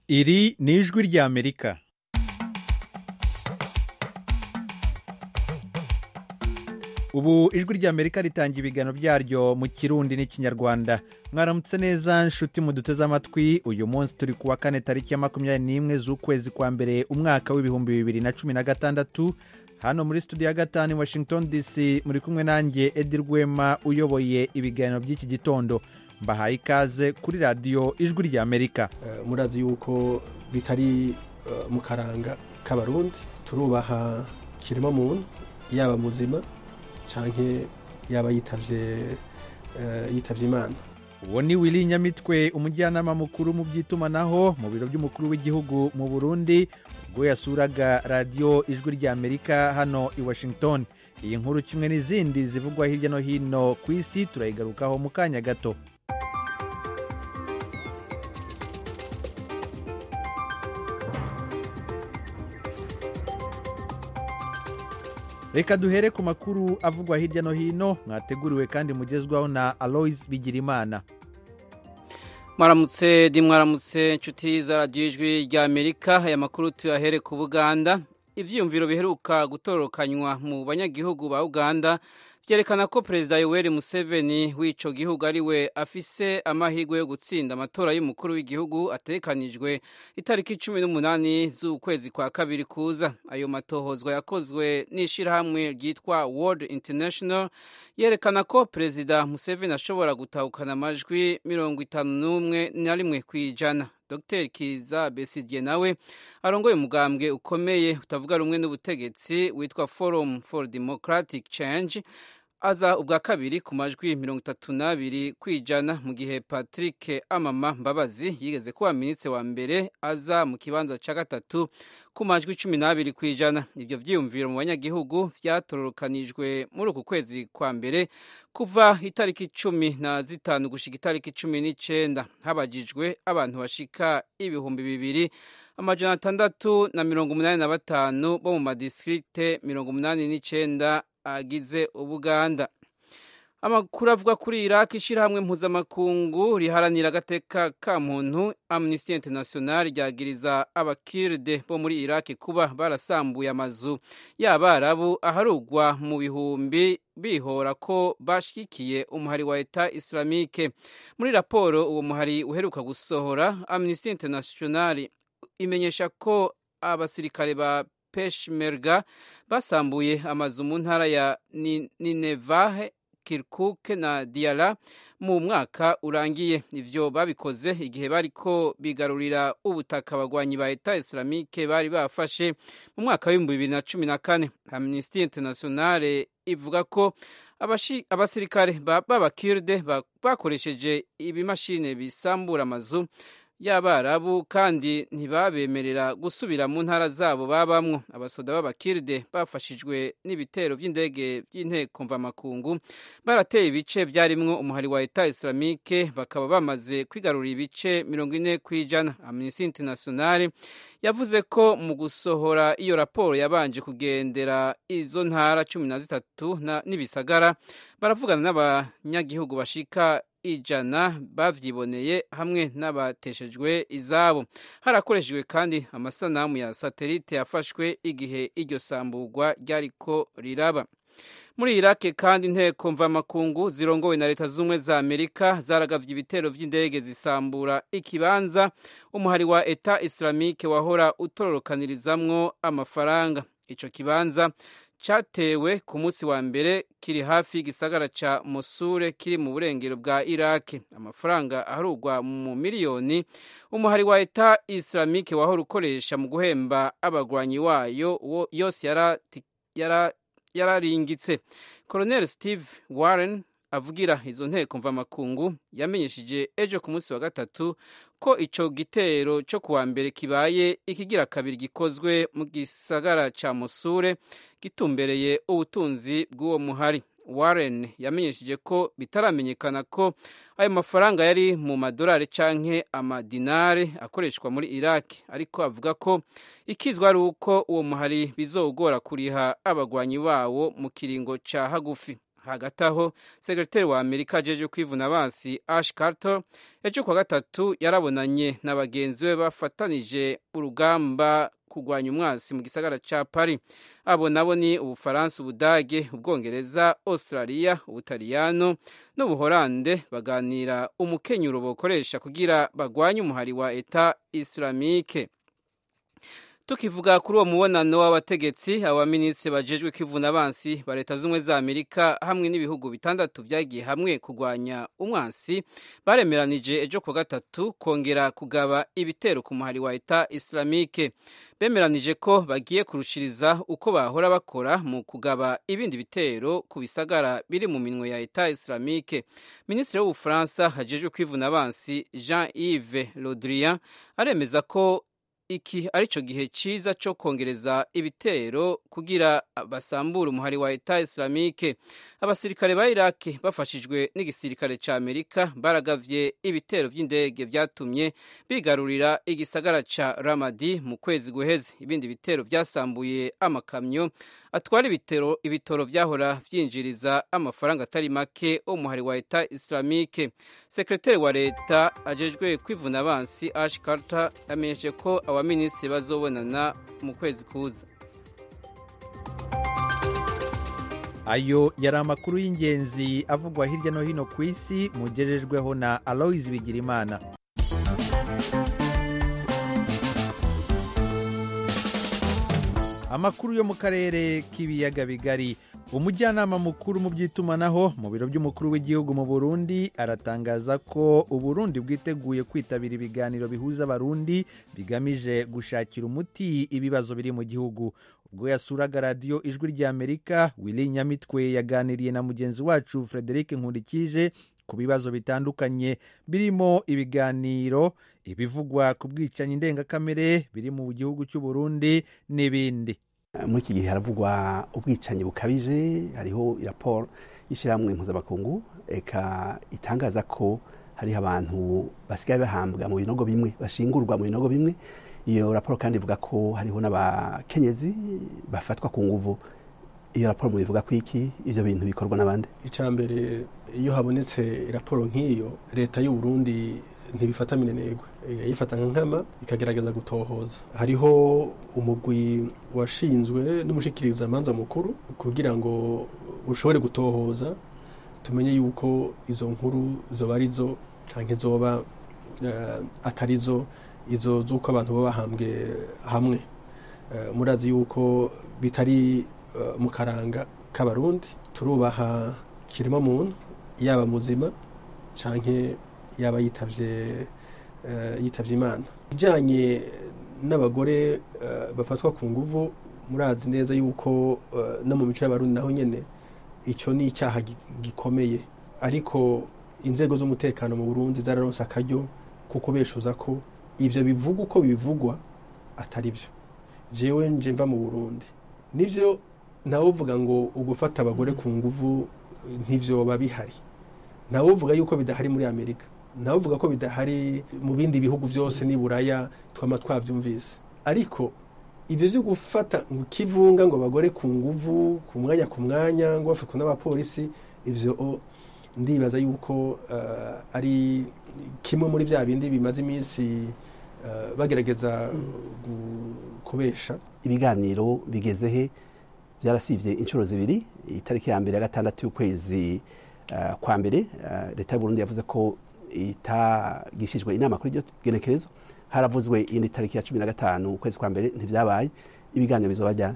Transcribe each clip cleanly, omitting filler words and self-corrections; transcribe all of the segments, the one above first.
Iri ni ijwi ry'Amerika. Ubu ijwi ry'Amerika ritanga ibiganiro byaryo mu Kirundi n'Ikinyarwanda. Mwaramutse neza nshuti muduteze amatwi. Uyu munsi turi kuwa kane tariki ya 21 z'ukwezi kwa mbere umwaka w'ibihumbi 2016. Hano muri studio ya gatanu i Washington DC muri kumwe nanjye Edi Rwema uyoboye ibiganiro by'iki gitondo. Mbahaye ikaze kuri radio ijwi ry'Amerika. Murazi yuko bitari mu karanga k'abarundi, turubaha kirema muntu yaba muzima canke yaba yitavye Imana. Uwo ni Willy Nyamitwe, umujyanama mukuru mu by'itumanaho mu biro by'umukuru w'igihugu mu Burundi, ubwo yasuraga radio ijwi ry'Amerika hano i Washington. Iyi nkuru kimwe n'izindi zivugwa hirya no hino ku isi turayigarukaho mu kanya gato. Reka duhere ku makuru avugwa hirya no hino mwateguriwe kandi mugezwaho na Alois Bigirimana. Mwaramutse nshuti za radio ijwi ry'Amerika. Aya makuru tuyahere ku Buganda. Ivyiyumviro biheruka gutorokanywa mu banyagihugu ba Uganda vyerekana ko Perezida Yoweri Museveni w'ico gihugu ariwe afise amahirwe yo gutsinda amatora y'umukuru w'igihugu atekanijwe itariki 18 z'ukwezi kwa kabiri kuza. Ayo matohozwa yakozwe n'ishirahamwe ryitwa World International yerekana ko Perezida Museveni ashobora gutahukana amajwi 51 kw'ijana. Dr. Kiza Besigye nawe arongoye umugambwe ukomeye utavuga rumwe n'ubutegetsi witwa Forum for Democratic Change aza ubwa kabiri ku majwi 32 kw'ijana, mu gihe Patrick Amama Mbabazi yigeze kuba minisitiri wa mbere aza mu kibanza ca gatatu ku majwi 12 kw'ijana. Ivyo vyiyumviro mu banyagihugu vyatororokanijwe muri uku kwezi kwa mbere kuva itariki 15 gushika itariki 19. Habajijwe abantu bashika ibihumbi 2685 bo mu madistrikte 89 agize Ubuganda. Amakuru avuga kuri Iraq, ishirahamwe mpuzamakungu riharanira agateka ka muntu Amnesty International ryagiriza abakirde bo muri Iraq kuba barasambuye amazu y'Abarabu aharugwa mu bihumbi bihora ko bashikiye umuhari wa Eta Islamique. Muri raporo uwo muhari uheruka gusohora, Amnesty International imenyesha ko abasirikare ba Peshmerga basambuye amazu mu ntara ya Nineveh, Kirkuk na Diyala mu mwaka urangiye. Ivyo babikoze igihe bariko bigarurira ubutaka abagwanyi ba Eta Islamique bari bafashe mu mwaka wa 2014. Amnesty International ivuga ko abasirikare b'abakirde bakoresheje ibimashine bisambura amazu y'Abarabu kandi ntibabemerera gusubira mu ntara zabo babamwo. Abasoda b'abakirde bafashijwe n'ibitero vy'indege by'inteko mvamakungu barateye ibice vyarimwo umuhari wa Eta Islamique, bakaba bamaze kwigarurira ibice 40 kw'ijana. Amnesty International yavuze ko mu gusohora iyo raporo yabanje kugendera izo ntara 13 n'ibisagara, baravugana n'abanyagihugu bashika 100 bavyiboneye hamwe n'abateshejwe izabo. Harakoreshejwe kandi amasanamu ya satelite yafashwe igihe iryo samburwa ryariko riraba. Muri Iraq kandi inteko mvamakungu zirongowe na Leta z'Ubumwe za Amerika zaragavye ibitero vy'indege zisambura ikibanza umuhari wa Eta Islamique wahora utororokanirizamwo amafaranga. Ico kibanza cyatewe ku munsi wa mbere kiri hafi y'igisagara ca Mosul kiri mu burengero bwa Iraq. Amafaranga aharugwa mu miliyoni umuhari wa Eta Islamique wahora ukoresha mu guhemba abagwanyi wayo yose yararingitse. Colonel Steve Warren avugira izo nteko mvamakungu yamenyesheje ejo ku munsi wa gatatu ko ico gitero cyo kuwa mbere kibaye ikigira kabiri gikozwe mu gisagara ca Mosul gitumbereye ubutunzi bw'uwo muhari. Warren yamenyesheje ko bitaramenyekana ko ayo mafaranga yari mu madolari canke amadinare akoreshwa muri Iraq, ariko avuga ko ikizwa ari uko uwo muhari bizogora kuriha abagwanyi bawo mu kiringo ca hagufi. hagati aho sekreteri wa Amerika ajeje kwivuna abansi Ash Carter ejo kuwa gatatu yarabonanye na bagenzi be bafatanije urugamba kugwanya umwasi mu gisagara ca Paris. Abo nabo ni Ubufaransa, Ubudage, Ubwongereza, Australia, Ubutaliyano n'Ubuholande, baganira umukenyuro bokoresha kugira bagwanye umuhari wa Eta Islamique. Tukivuga kuri uwo mubonano w'abategetsi, abaminisitiri bajejwe kwivuna abansi ba Leta z'Ubumwe za Amerika hamwe n'ibihugu bitandatu vyagiye hamwe kugwanya umwansi baremeranije ejo kuwa gatatu kongera kugaba ibitero ku muhari wa Eta Islamique. Bemeranije ko bagiye kurushiriza uko bahora bakora mu kugaba ibindi bitero ku bisagara biri mu minwe ya Eta Islamique. Minisitiri w'Ubufaransa hajejwe kwivuna abansi Jean-Yves Le Drian aremeza ko iki arico gihe ciza co kongereza ibitero kugira basambura umuhari wa Eta Islamique. Abasirikare ba Iraq bafashijwe n'igisirikare ca Amerika baragavye ibitero vy'indege vyatumye bigarurira igisagara ca Ramadi mu kwezi guheze. Ibindi bitero vyasambuye amakamyo atwara ibitoro vyahora vyinjiriza amafaranga atari make umuhari wa Eta Islamique. Sekreteri wa leta ajejwe kwivuna abansi Ash Carter yamenyeshe ko abaminisitiri bazobonana mu kwezi kuza. Ayo yari amakuru y'ingenzi avugwa hirya no hino ku isi mugerejweho na Aloys Bigirimana. Amakuru yo mu karere k'ibiyaga bigari. Umujyanama mukuru mu by'itumanaho mu biro by'umukuru w'igihugu mu Burundi aratangaza ko Uburundi bwiteguye kwitabira ibiganiro bihuza abarundi bigamije gushakira umuti ibibazo biri mu gihugu. Ubwo yasuraga radio Ijwi ry'Amerika, Willy Nyamitwe yaganiriye na mugenzi wacu Frederic Nkurikije ku bibazo bitandukanye birimo ibiganiro, ibivugwa ku bwicanyi ndengakamere biri mu gihugu cy'u Burundi n'ibindi. Muri iki gihe haravugwa ubwicanyi bukabije, hariho raporo y'ishyirahamwe mpuzamakungu eka itangaza ko hariho abantu basigaye bahambwa mu binogo bimwe, bashingurwa mu binogo bimwe. Iyo raporo kandi ivuga ko hariho n'abakenyezi bafatwa ku nguvu. Iyo raporo mubivuga ko iki, ivyo bintu bikorwa n'abandi? Icambere, iyo habonetse raporo nk'iyo, leta y'u Burundi ntibifata minenegwe, yifata nkama ikagerageza gutohoza. Hariho umugwi washinzwe n'umushikiriza manza mukuru kugira ngo ushobore gutohoza tumenye yuko izo nkuru zoba arizo canke zoba atarizo, izo zuko abantu baba bahambwe hamwe. Murazi yuko bitari mu karanga k'abarundi, turubaha kirema muntu yaba muzima canke yaba yitavye Imana. Bijanye n'abagore bafatwa ku nguvu, murazi neza yuko no mu mico y'abarundi naho nyene ico ni icyaha gikomeye, ariko inzego z'umutekano mu Burundi zararonse akaryo kuko beshuza ko ivyo bivuga uko bivugwa atari byo. Jewe nje mva mu Burundi, nivyo ntawuvuga ngo ugufata abagore ku nguvu ntivyo babihari, ntawuvuga yuko bidahari muri Amerika, ntawuvuga ko bidahari mu bindi bihugu byose ni Buraya twama twavyumvise. Ariko ivyo byo gufata ngo kivunga ngo abagore ku nguvu ku mwanya ngo bafatwa n'abapolisi, ivyo ndibaza yuko ari kimwe muri vya bindi bimaze iminsi bagerageza kubesha. Ibiganiro bigezehe byarasivye inshuro zibiri. Itariki ya mbere ya gatandatu y'ukwezi kwa mbere leta y'u Burundi yavuze ko itagishijwe inama kuri iryo genekerezo. Haravuzwe indi tariki ya 15 ukwezi kwa mbere ntivyabaye. Ibiganiro bizoba ryari?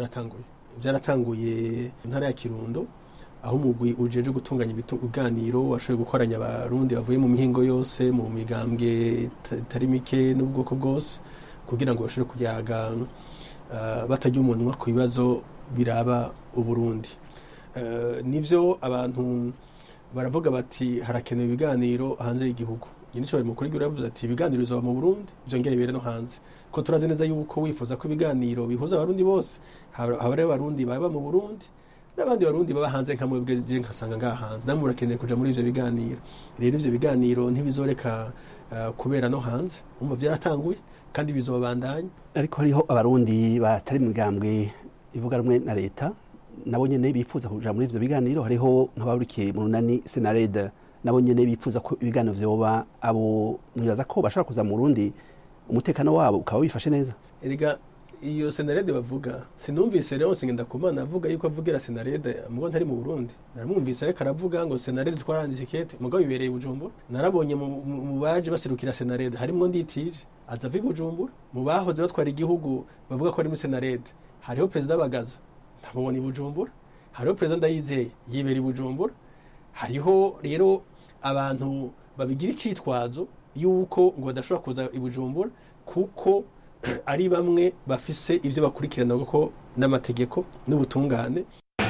Byaratanguye ntara ya Kirundo, aho umugwi ujeje gutunganya ibiganiro washoboye gukoranya abarundi bavuye mu mihingo yose, mu migambwe tari mike n'ubwoko bwose, kugira ngo bashobore kuyaga batajya umunwa ku bibazo biraba Uburundi. Nivyo abantu baravuga bati harakenewe ibiganiro hanze y'igihugu. Nyinico bari mukuri guravuze ati ibiganiro bizoba mu Burundi byongere bere no hanze, ko turazi neza yuko wifuza ko ibiganiro bihuza abarundi bose, habare abarundi baba mu Burundi n'abandi barundi baba hanze nka mwebwe je nkasanga ngaha hanze, namwe murakeneye kuja muri ivyo biganiro. Rero ivyo biganiro ntibizoreka kubera no hanze, umva byaratanguye kandi bizobandanya. Ariko hariho abarundi batari mu migambwe ivuga rumwe na leta nabo nyene bifuza kuja muri ivyo biganiro hariho nk'ababurikiye mu runani Senarede nabo nyene bifuza ko ibiganiro vyoba abo mwibaza ko bashaka kuza mu Burundi umutekano wabo ukaba wifashe neza erega iyo Senarede bavuga sinumvise rero ngenda kumana avuga yuko avugira Senarede mugo ntari mu Burundi naramwumvise ariko aravuga ngo Senarede twaranditse ikete mugo bibereye Bujumbura narabonye mu baje baserukira Senarede harimo nditije aza vi Bujumbura mu bahoze batwara igihugu bavuga ko ari mu Senarede hariho president Bagaza ntabona i Bujumbura hariho president Ndayizeye yibera i Bujumbura hariho rero abantu babigira icitwazo yuko ngo badashobora kuza i Bujumbura kuko ari bamwe bafise ivyo bakurikirana kuko n'amategeko n'ubutungane.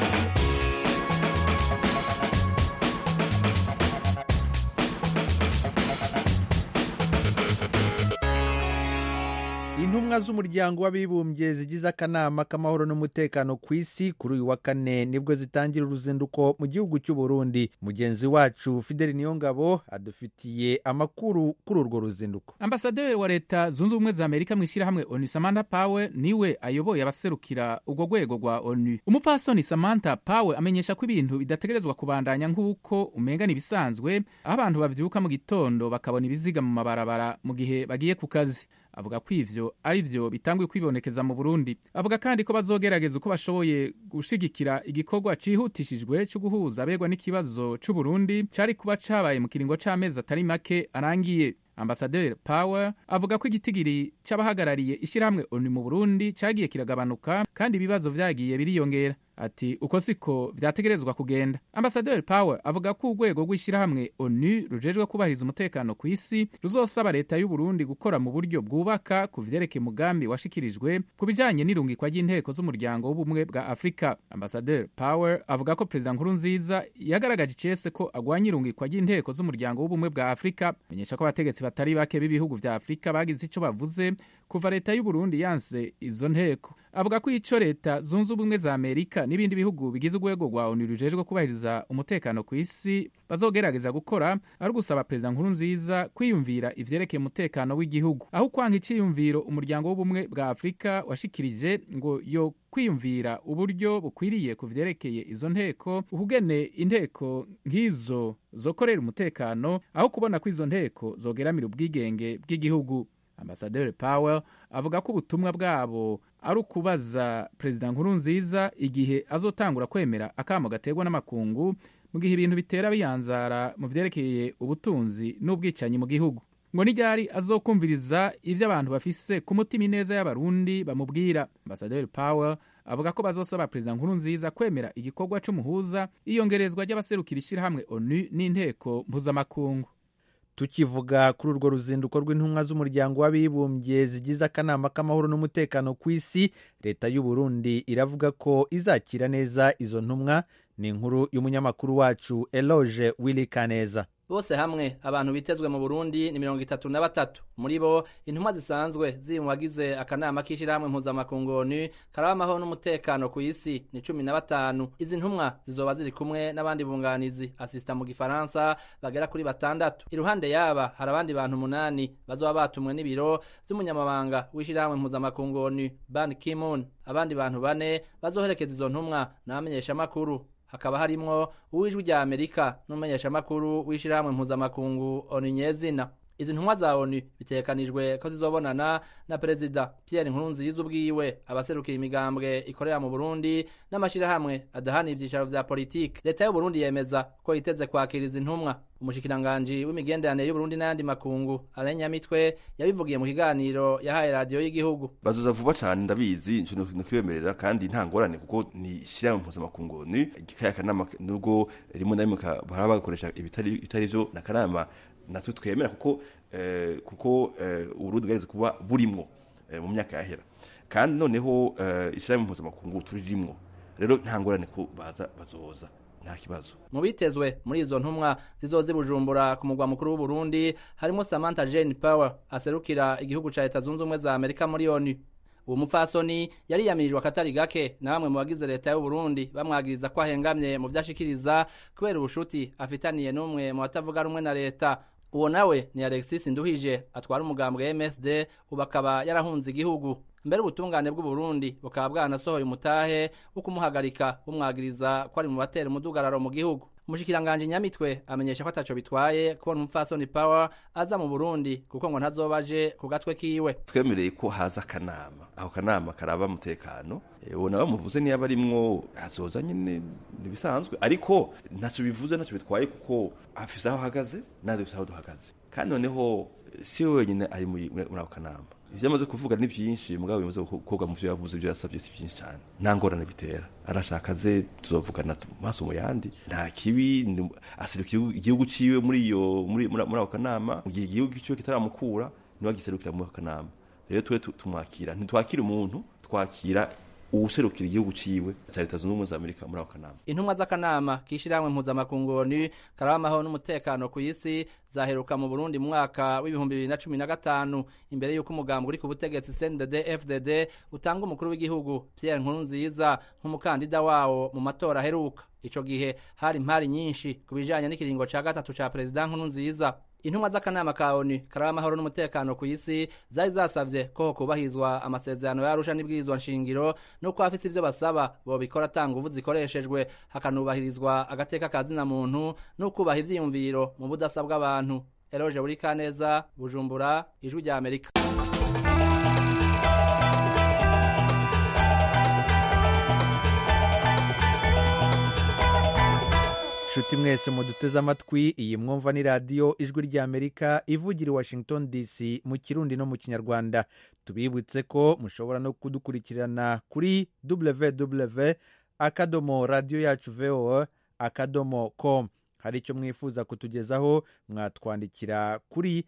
Intumwa z'umuryango w'abibumbye zigize akanama k'amahoro n'umutekano ku isi kuri uyu wa kane nibwo zitangira uruzinduko mu gihugu cy'u Burundi. Mugenzi wacu Fidel Niyongabo adufitiye amakuru kuri urwo ruzinduko. Ambasaderi wa leta zunze ubumwe za Amerika mu ishyirahamwe ONU Samantha Power niwe ayoboye abaserukira urwo rwego rwa ONU. Umupfasoni Samantha Power amenyesha ko ibintu bidategerezwa kubandanya nk'uko umengana ibisanzwe aho abantu bavyuka mu gitondo bakabona ibiziga mu mabarabara mu gihe bagiye ku kazi. Avuga ko ivyo ari vyo bitanguye kwibonekeza mu Burundi. Avuga kandi ko bazogerageza uko bashoboye gushigikira igikorwa cihutishijwe cyo guhuza abegwa n'ikibazo c'u Burundi cari kuba cabaye mu kiringo c'amezi atari make arangiye. Ambasaderi Power avuga ko igitigiri c'abahagarariye ishyirahamwe ONU mu Burundi cagiye kiragabanuka kandi ibibazo vyagiye biriyongera. Ati uko siko vyategerezwa kugenda. Ambasaderi Power avuga ko urwego rw'ishyirahamwe ONU rujejwe kubahiriza umutekano ku isi ruzosaba leta y'u Burundi gukora mu buryo bwubaka ku vyerekeye umugambi washikirijwe ku bijanye n'irungikwa ry'inteko z'umuryango w'ubumwe bwa Afrika. Ambasaderi Power avuga ko Perezida Nkurunziza yagaragaje icese ko agwanya irungikwa ry'inteko z'umuryango w'ubumwe bwa Afrika. Menyesha ko abategetsi batari bake b'ibihugu vya Afrika bagize ico bavuze kuva leta y'u Burundi yanse izo nteko. Avuga ko ico leta zunze ubumwe za Amerika n'ibindi bihugu bigize urwego rwa ONU rujejwe kubahiriza umutekano ku isi bazogerageza gukora ari gusaba Perezida Nkurunziza kwiyumvira ivyerekeye umutekano w'igihugu aho kwanka iciyumviro umuryango w'ubumwe bwa Afrika washikirije ngo yo kwiyumvira uburyo bukwiriye ku vyerekeye izo nteko ukugene inteko nk'izo zokorera umutekano aho kubona ko izo nteko zogeramira ubwigenge bw'igihugu. Ambasaderi Powell avuga ko ubutumwa bwabo ari ukubaza Perezida Nkurunziza igihe azotangura kwemera akamo gaterwa n'amakungu mu gihe ibintu bitera biyanzara mu vyerekeye ubutunzi n'ubwicanyi mu gihugu. Ngo nijari azokumviriza ivyo abantu bafise ku mutima ineza y'abarundi bamubwira. Ambasaderi Powell avuga ko bazosaba Perezida Nkurunziza kwemera igikorwa c'umuhuza iyongerezwa ry'abaserukira ishyirahamwe ONU n'inteko mpuzamakungu. Tukivuga kuri urwo ruzinduko rw'intumwa z'umuryango w'abibumbye zigize akanama k'amahoro n'umutekano ku isi, leta y'u Burundi iravuga ko izakira neza izo ntumwa. Ni inkuru y'umunyamakuru wacu Eloge Willy Kaneza. Bose hamwe abantu bitezwe mu Burundi ni 33 muri bo intumwa zisanzwe ziri mu bagize akanama k'ishyirahamwe mpuzamakungu ONU karaba amahoro n'umutekano ku isi ni 15. Izi ntumwa zizoba ziri kumwe n'abandi bunganizi asista mu Gifaransa bagera kuri 6. Iruhande yaba hari abandi bantu 8 bazoba batumwe n'ibiro z'umunyamabanga w'ishyirahamwe mpuzamakungu ONU Ban Ki-moon. Abandi bantu 4 bazoherekeza izo ntumwa n'abamenyesha makuru. Hakaba harimwo uwijwi rya Amerika n'umumenyesha makuru w'ishyirahamwe mpuzamakungu ONU nyezina. Izi ntumwa za ONU bitekanijwe ko zizobonana na Perezida Pierre Nkurunziza ubwiwe, abaserukira imigambwe ikorera mu Burundi n'amashirahamwe adahana ivyicaro vya politike. Leta y'u Burundi yemeza ko iteze kwakira izi ntumwa. Umushikiranganji w'imigenderanire y'u Burundi n'ayandi makungu Alain Nyamitwe yabivugiye mu kiganiro yahaye radio y'igihugu. Bazoza vuba cyane ndabizi no kwemerera kandi nta ngorane kuko ni ishyirahamwe mpuzamakungu ONU igikaya kanama nubwo rimwe na rimwe baraba bakoresha ibitari byo na kanama natwe twemera kuko Uburundi bwageze kuba burimwo mu myaka yahera kandi noneho ishyirahamwe mpuzamakungu turirimo rero nta ngorane ko bazoza nta kibazo. Mu bitezwe muri izo ntumwa zizozi Bujumbura ku mugwa mukuru w'u Burundi harimo Samantha Jane Power aserukira igihugu ca Leta Zunze Ubumwe za Amerika muri ONU. Uwo mupfasoni yari yamirijwe akatari gake na bamwe mu bagize leta y'u Burundi bamwagiriza ko ahengamye mu vyashikiriza kubera ubushuti afitaniye n'umwe mu batavuga rumwe na leta. Uwo nawe ni Alexis Nduhije atwara umugambwe MSD ubakaba yarahunze igihugu. mbere ubutungane bw'u Burundi bukaba bwanasohoye umutahe wo kumuhagarika bumwagiriza ko ari mu batera umudugararo mu gihugu. Umushikiranganje Nyamitwe amenyesha ko ataco bitwaye kubona umupfasoni Power aza mu Burundi kuko ngo ntazobaje ku gatwe kiwe. Twemereye ko haza akanama, aho kanama karaba umutekano, ubona bamuvuze niyo barimwo hazoza nyine nibisanzwe, ariko ntaco bivuze ntaco bitwaye kuko afise aho hagaze nade aho duhagaze, kandi noneho si wenyine ari muri ako kanama. Ivyo amaze kuvuga ni vyinshi, mugabo bimaze gukorwa mu vyo yavuze, ivyo yasavye si vyinshi cyane, nta ngorane bitera. Arashaka ze tuzovugana maso mu yandi, nta kibi asirukira igihugu ciwe muri ako kanama, mu gihe igihugu ciwe kitaramukura niwe giserukira muri ako kanama. Rero twe tumwakira, ntitwakira umuntu, twakira uwuserukira igihugu ciwe cya Leta Zunze Ubumwe za Amerika muri ako kanama. Intumwa z'akanama k'ishirahamwe mpuzamakungu ONU karamaho n'umutekano ku isi zaheruka mu Burundi mu mwaka w'2015 imbere y'uko umugambwe uri ku butegetsi CNDD-FDD utanga umukuru w'igihugu Pierre Nkurunziza nk'umukandida wawo mu matora aheruka. Ico gihe hari impari nyinshi kubijanye n'ikiringo ca gatatu ca President Nkurunziza. Intumwa z'akanama ka ONU karamahoro n'umutekano ku isi zari zasavye ko kubahizwa amasezerano y'Arusha n'ibwirizwa nshingiro no ko afite ivyo basaba bo bikora tanga uvu zikoreshejwe, hakanubahirizwa agateka kazina muntu no kubaha ivyiyumviro mu budasa bw'abantu. Eloge Burikaneza, Bujumbura, Ijwi rya Amerika. Shuti mwese muduteze amatwi, iyi mwumva ni radio Ijwi rya Amerika ivugira Washington DC mu Kirundi no mu Kinyarwanda. Tubibutse ko mushobora no kudukurikirana kuri www.radioyacu.voa.com. Hari icyo mwifuza kutugezaho, mwatwandikira kuri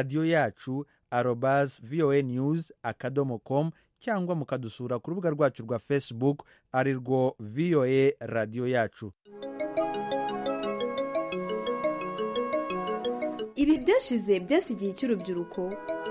radioyacu@voanews.com cyangwa mukadusura ku rubuga rwacu rwa Facebook ari rwo VOA Radio Yacu. Ibi byashize byasigiye cy'urubyiruko.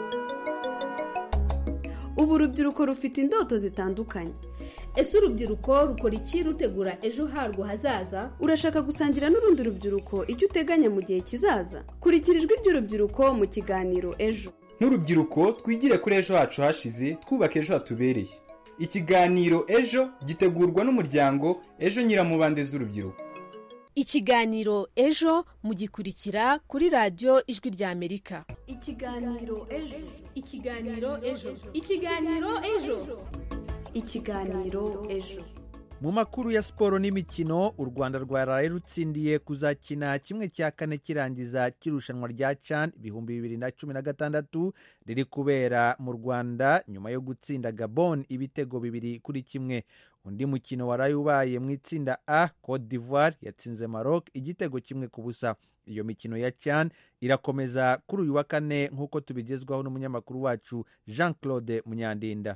Ubu urubyiruko rufite indoto zitandukanye. Ese urubyiruko rukora iki rutegura ejo harwo hazaza? Urashaka gusangira n'urundi rubyiruko icyo uteganya mu gihe kizaza? Kurikira ijwi ry'urubyiruko mu kiganiro Ejo. Nk'urubyiruko twigire kuri ejo hacu hashize, twubaka ejo hatubereye. Ikiganiro Ejo gitegurwa n'umuryango Ejo Nyiramubande z'urubyiruko. Ikiganiro Ejo mugikurikira kuri radio Ijwi rya Amerika. Ikiganiro Ejo. Ikiganiro Ejo. Ikiganiro Ejo. Ikiganiro Ejo. Mu makuru ya siporo n'imikino, u Rwanda rwaraye rutsindiye kuzakina kimwe cya kane kirangiza kirushanwa rya CHAN 2016 riri kubera mu Rwanda nyuma yo gutsinda Gabon ibitego 2-1. Undi mukino waraye ubaye mu itsinda A, Cote d'Ivoire yatsinze Maroc igitego 1-0. Iyo mikino ya CHAN irakomeza kuri uyu wa kane nk'uko tubigezwaho n'umunyamakuru wacu Jean-Claude Munyandinda.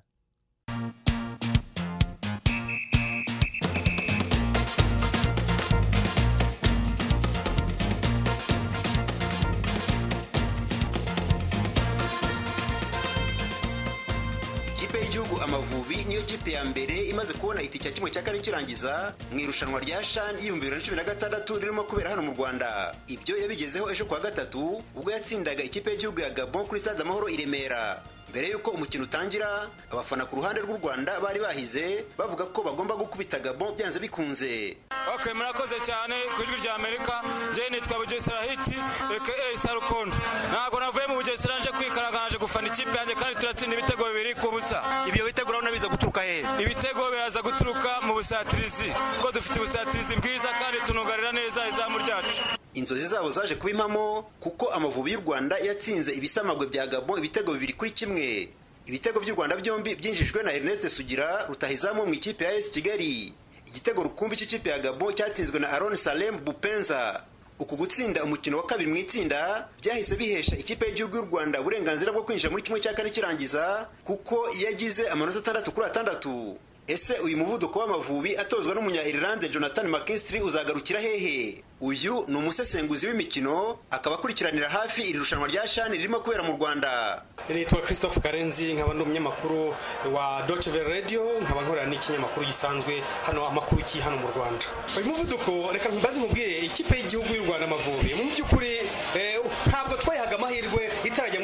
Igihugu Amavubi niyo kipe ya mbere imaze kubona itike kimwe cya kane kirangiza mu irushanwa rya CHAN 2016 ririmo kubera hano mu Rwanda. Ibyo yabigezeho ejo kwa gatatu ubwo yatsindaga ikipe y'igihugu ya Gabon kuri Stade Amahoro i Remera. Mbere yuko umukino utangira, abafana ku ruhande rw'u Rwanda bari bahize bavuga ko bagomba gukubita Gabon byanze bikunze. Okay, murakoze cyane ku Ijwi rya Amerika. Je nitwa Bugesera Hiti aka Sarukondo. Ntago navuye mu Bugesera nje kwikaragaje gufana ikipe yanjye kandi turatsinda ibitego 2-0. Ibyo bitego urabona biza guturuka he? Ibitego biraza guturuka mu busatirizi. Ko dufite ubusatirizi bwiza kandi tunugarira neza izamu ryacu. Inzozi zabo zaje kubimpamo kuko Amavubi y'u Rwanda yatsinze ibisamagwe bya Gabon ibitego 2-1. Ibitego by'u Rwanda byombi byinjijwe na Ernest Sugira rutahizamu mu ikipe ya AS Kigali. Igitego rukumbi cy'ikipe ya Gabon cyatsinzwe na Aaron Salem Bupenza. Uku gutsinda umukino wa kabiri mu itsinda byahise bihesha ikipe y'igihugu y'u Rwanda uburenganzira bwo kwinjira muri kimwe cya kane kirangiza kuko yagize amanota 6-6. Ese uyu muvuduko w'Amavubi atozwa n'umunya-Ireland Jonathan McKinstry uzagarukira hehe? Uyu ni umusesenguzi w'imikino akaba akurikiranira hafi iri rushanwa rya CHAN ririmo kubera mu Rwanda. Nitwa Christophe Karenzi, nkaba ndi umunyamakuru wa Deutsche Welle Radio, nkaba nkorera n'ikinyamakuru gisanzwe hano amakuru ki hano mu Rwanda. Uyu muvuduko reka mbaze mubwire ikipe y'igihugu y'u Rwanda Amavubi mu by'ukuri ntabwo twayihaga amahirwe itarajya muri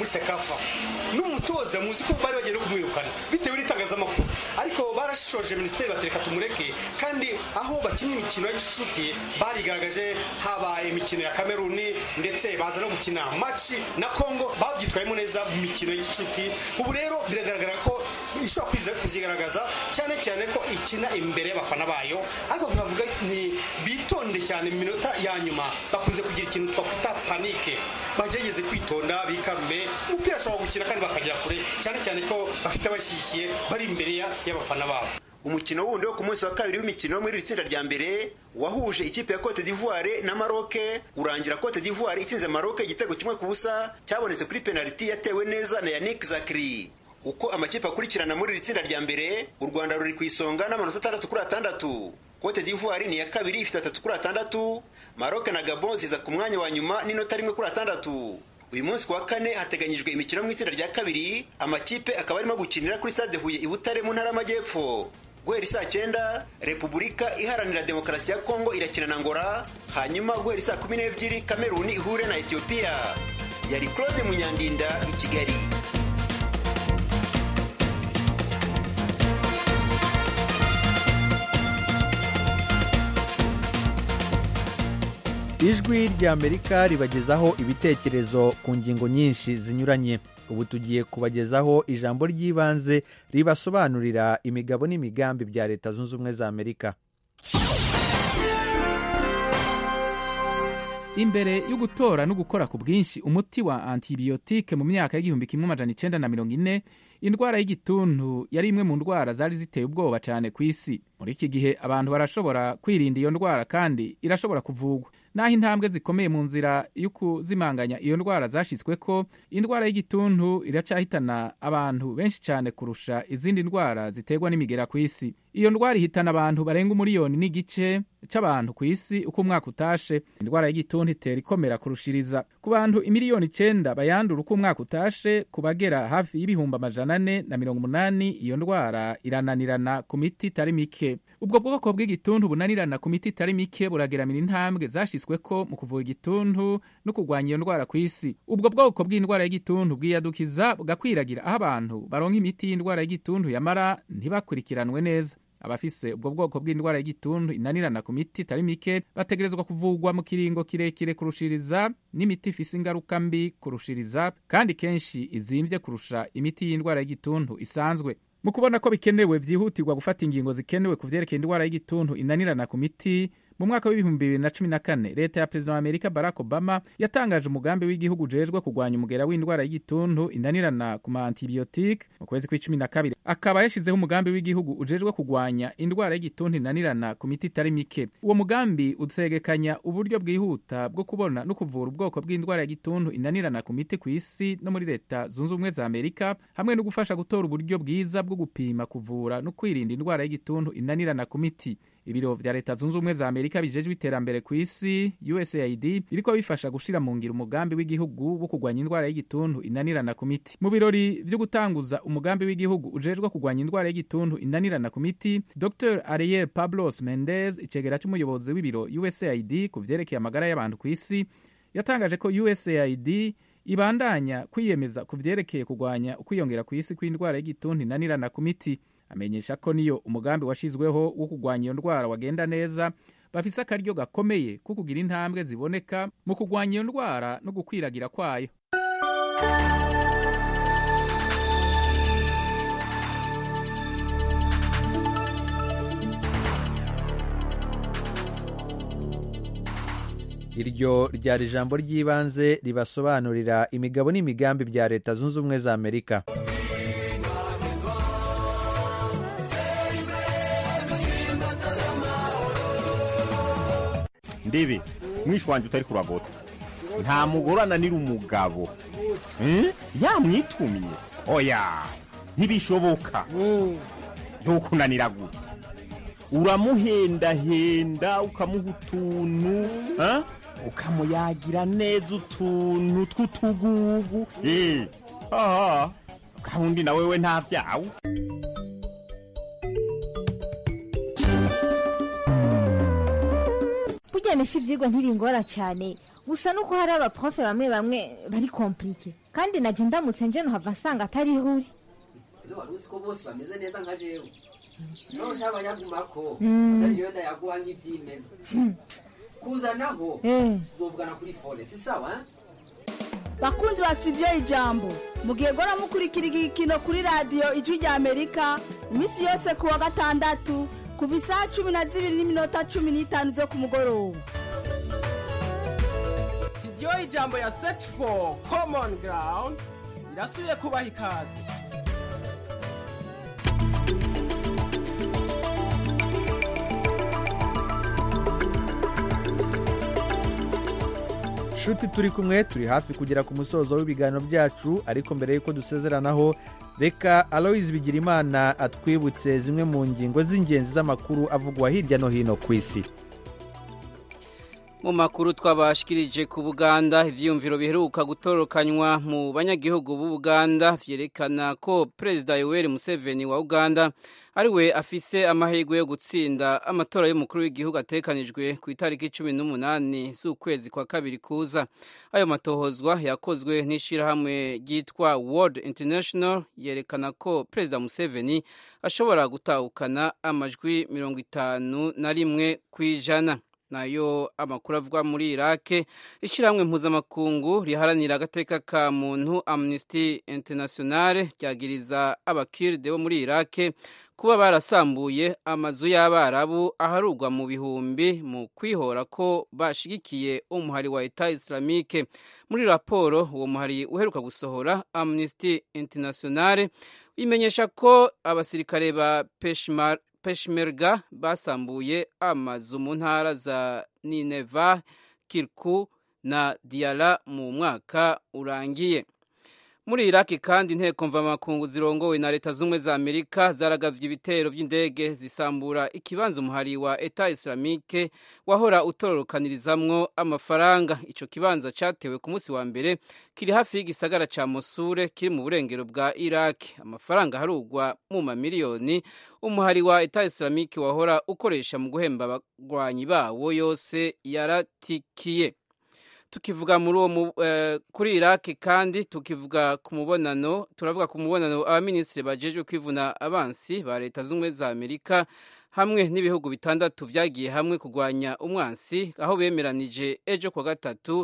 sekafa n'umutoza muzi ko bari bagiye no kumwirukana bitewe n'itangazamakuru ariko barashoje minisiteri batereka tumureke kandi aho bakina imikino y'inshuti barigaragaje habaye imikino ya Kameruni ndetse baza no gukina match na Congo babyitwayemo neza mu mikino y'inshuti ubu rero biragaragara ko ishobora kuzigaragaza cyane cyane ko ikina imbere y'abafana bayo ariko nkavuga ni bitonde cyane mu minota ya nyuma bakunze kugira ikintu twakwita panike bagerageze kwitonda bikarume umupira ashobora gukina kandi bakagera kure cyane cyane ko bafite abashyigikiye bari imbere y'abafana babo. Umukino wundi wo ku munsi wa kabiri w'imikino muri iri tsinda rya mbere wahuje ikipe ya Cote d'Ivoire na Maroc urangira Cote d'Ivoire itsinze Maroc igitego 1-0 cyabonetse kuri penalty yatewe neza na Yannick Zakri. Uko amakipe akurikirana muri iri tsinda rya mbere u Rwanda ruri ku isonga n'amanota 6-6. Cote d'Ivoire ni ya kabiri ifite 3-6. Maroc na Gabon ziza ku mwanya wa nyuma n'inota 1-6. Uyu munsi kwa kane hateganyijwe imikino mu itsinda rya kabiri amakipe akaba arimo gukinira kuri Stade Huye i Butare mu ntara y'Amajyepfo. Guhera saa 9 Repubulika Iharanira Demokarasi ya Kongo irakina na Angola, hanyuma guhera saa 12 Kameruni ihure na Ethiopia. Yari Claude Munyandinda i Kigali. Ijwi ry'Amerika ribagezaho ibitekerezo ku ngingo nyinshi zinyuranye. Ubu tugiye kubagezaho ijambo ry'ibanze ribasobanurira imigabo n'imigambi bya Leta Zunze Ubumwe za Amerika. Imbere yo gutora no gukora ku bwinshi umuti wa antibiyotike mu myaka y'1940 indwara y'igituntu yari imwe mu ndwara zari ziteye ubwoba cyane ku isi. Muri iki gihe abantu barashobora kwirinda iyo ndwara kandi irashobora kuvugwa. Naho intambwe zikomeye mu nzira yo kuzimanganya iyo ndwara zashyizwe ko indwara y'igituntu iracyahitana abantu benshi cyane kurusha izindi ndwara ziterwa n'imigera ku isi. Iyo ndwara ihitana abantu barenga 1.5 miliyoni cy'abantu ku isi uko umwaka utashe. Indwara y'igituntu itera ikomera kurushiriza ku bantu 9 miliyoni bayandura uko umwaka utashe, kubagera hafi y'ibihumbi 480 iyo ndwara irananirana ku miti itari mike. Ubwo bwoko bw'igituntu bunanirana ku miti itari mike burageramira intambwe zashyizwe ko mu kuvura igituntu no kurwanya iyo ndwara ku isi. Ubwo bwoko bw'indwara y'igituntu bwiyadukiza bugakwiragira aho abantu baronka imiti y'indwara y'igituntu yamara ntibakurikiranwe neza. Abafise ubwo bwoko bw'indwara y'igituntu inanirana ku miti itari mike bategerezwa kuvugwa mu kiringo kirekire kurushiriza n'imiti ifise ingaruka mbi kurushiriza kandi kenshi izimvye kurusha imiti y'indwara y'igituntu isanzwe. Mu kubona ko bikenewe vyihutirwa gufata ingingo zikenewe ku vyerekeye indwara y'igituntu inanirana ku miti, mu mwaka w'2014 leta ya Perezida wa Amerika Barack Obama yatangaje umugambi w'igihugu ujejwe kurwanya umugera w'indwara y'igituntu inanirana ku ma antibiotique mu kwezi kwa 12. Akaba yashizeho umugambi w'igihugu ujejwe kurwanya indwara y'igituntu inanirana ku miti itari mike. Uwo mugambi utegekanya uburyo bwihuta bwo kubona no kuvura ubwoko bw'indwara y'igituntu inanirana ku miti ku isi no muri Leta Zunze Ubumwe za Amerika, hamwe no gufasha gutora uburyo bwiza bwo gupima, kuvura no kwirinda indwara y'igituntu inanirana ku miti. Ibiro vya Leta Zunze Ubumwe za Amerika bijejwe iterambere ku isi USAID biriko bifasha gushira mu ngiro umugambi w'igihugu wo kurwanya indwara y'igituntu inanirana ku miti. Mu birori vyo gutanguza umugambi w'igihugu ujejwe kurwanya indwara y'igituntu inanirana ku miti, Dr. Ariel Pablos Mendez, icegera cy'umuyobozi w'ibiro USAID ku vyerekeye amagara y'abantu ku isi, yatangaje ko USAID ibandanya kwiyemeza ku vyerekeye kurwanya ukwiyongera ku isi kw'indwara y'igituntu inanirana ku miti. Amenyesha ko niyo umugambi washizweho wo kurwanya iyo ndwara wagenda neza, bafise akaryo gakomeye ko kugira intambwe ziboneka mu kurwanya iyo ndwara no gukwiragira kwayo. Iryo ryari ijambo ry'ibanze ribasobanurira imigabo n'imigambi bya Leta Zunze Ubumwe za Amerika. Ndebe mwishi wanje utari kuragota nta mugore ananira umugabo yamwitumye oya ntibishoboka ntukunanira gute uramuhendahenda ukamuha utuntu ukamuyagira neza utuntu tw'utugugu kandi na wewe nta byawe. Burya mesi ivyigwa ntibingora cyane gusa nuko hari abaprofe bamwe bamwe bari komplike kandi naje ndamutse nje no hava nsanga atari huri wari uzi ko bose bameze neza nka jewe no shaba yagumako ndaje ndayaguha nk'ivyimeza kuza naho zovugana kuri fone si sawa bakunzi ba studio ijambo mugiye gora mukurikira igikino kuri radio Ijwi rya Amerika imisi yose kuwa gatandatu kuva isaha 12:15 zo kumugoroba. Studio ijambo ya Search for Common Ground irasubiye kubaha ikaze. Shuti turi kumwe turi hafi kugera ku musozo w'ibiganiro byacu ariko mbere yuko dusezeranaho reka Aloys Bigirimana atwibutse zimwe mu ngingo z'ingenzi z'amakuru avugwa hirya no hino ku isi. Mu makuru twabashikirije ku Buganda ivyumviro biheruka gutorokanywa mu banyagihugu b'u Buganda vyerekana ko President Yoweri Museveni wa Uganda ariwe afise amahirwe yo gutsinda amatora y'umukuru w'igihugu atekanijwe ku itariki 18 z'ukwezi kwa kabiri kuza. Ayo matohozwa yakozwe n'ishirahamwe ryitwa World International yerekana ko President Museveni ashobora gutahukana amajwi 51 kw'ijana. Nayo amakuru avuga muri Iraq ishiramwe mpuzamakungu riharanira agateka ka muntu Amnesty International ryagiriza abakirde bo muri Iraq kuba barasambuye amazu y'abarabu aharugwa mu bihumbi mu kwihora ko bashigikiye umuhari wa Etat Islamique. Muri raporo uwo muhari uheruka gusohora Amnesty International imenyesha ko abasirikare ba Peshmerga basambuye amazu mu ntara za Nineveh, Kirkuk na Diyala mu mwaka urangiye. Muri Iraki kandi inteko mvamakungu zirongowe na leta z'umwe za Amerika zaragavye ibitero vy'indege zisambura ikibanza umuhari wa Etat Islamique wahora utororokanirizamwo amafaranga. Ico kibanza catewe ku munsi wa mbere kiri hafi y'igisagara ca Mosul kiri mu burengero bwa Iraki. Amafaranga harugwa mu mamiliyoni umuhari wa Etat Islamique wahora ukoresha mu guhemba abagwanyi bawo yose yaratikiye. Tukivuga muri uwo kuri Iraq kandi tukivuga ku mubonano turavuga ku mubonano abaminisitiri bajejwe kwivuna abansi ba leta z'umwe za Amerika hamwe n'ibihugu bitandatu vyagiye hamwe kugwanya umwansi aho bemeranije ejo kwa gatatu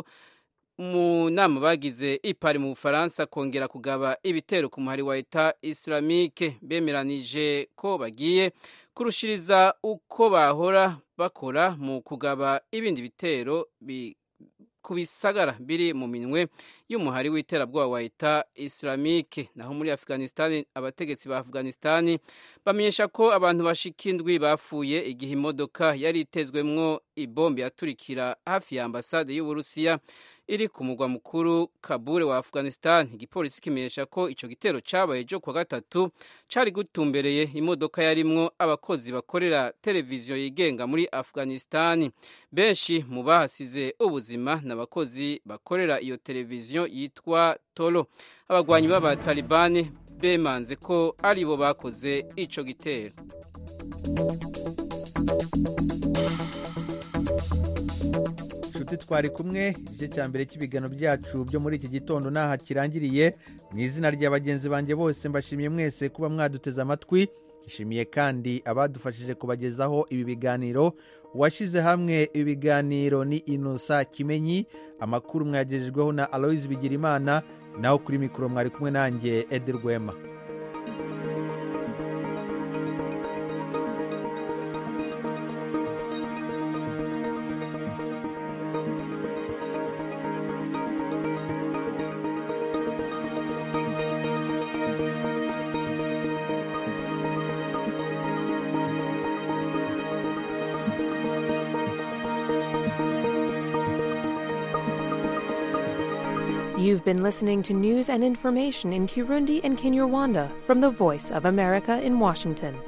mu nama bagize ipari mu Bufaransa kongera kugaba ibitero ku muhari wa Etat Islamique. Bemeranije ko bagiye kurushiriza uko bahora bakora mu kugaba ibindi bitero kubisagara biri mu minwe y'umuhari w'iterabwoba wa Etat Islamique. Naho muri Afghanistan abategetsi ba Afghanistan bamenyesha ko abantu bashikindwi bafuye igihe imodoka yari itezwemwo ibombe yaturikira hafi ya ambasade y'Uburusiya iri ku mugwa mukuru Kabul wa Afghanistan. Igipolisi kimenyesha ko ico gitero cabaye ejo kwa gatatu cari gutumbereye imodoka yarimwo abakozi bakorera televiziyo yigenga muri Afghanistan. Benshi mu bahasize ubuzima n'abakozi bakorera iyo televiziyo yitwa Tolo. Abagwanyi b'Abatalibani bemanze ko aribo bakoze ico gitero. Twari kumwe igice cya mbere cy'ibigano byacu byo muri iki gitondo naha kirangiriye. Mu izina rya bagenzi banjye bose mbashimiye mwese kuba mwaduteze amatwi. Ishimiye kandi abadufashije kubagezaho ibi biganiro. Uwashize hamwe ibi biganiro ni Innocent Kimenyi. Amakuru mwagejejweho na Aloys Bigirimana, naho kuri mikoro mwari kumwe nanjye Edi Rwema. You've been listening to news and information in Kirundi and Kinyarwanda from the Voice of America in Washington.